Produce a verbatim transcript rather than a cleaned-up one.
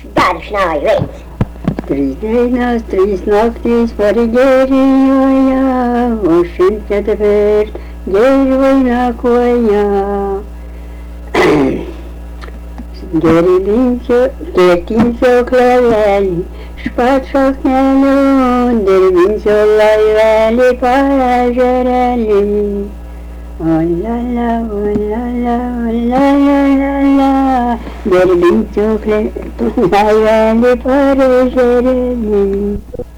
Dar snarveit. Trys dienas, trys naktys pargerėjoje, o šimtą virt gervai nakoje. Gervinčio, kertinčio klavelį, špatšaknelių, dirbinčio laivelį paežerelį. O la la, o la la, o la la la la, dirbinčio laivelį paežerelį.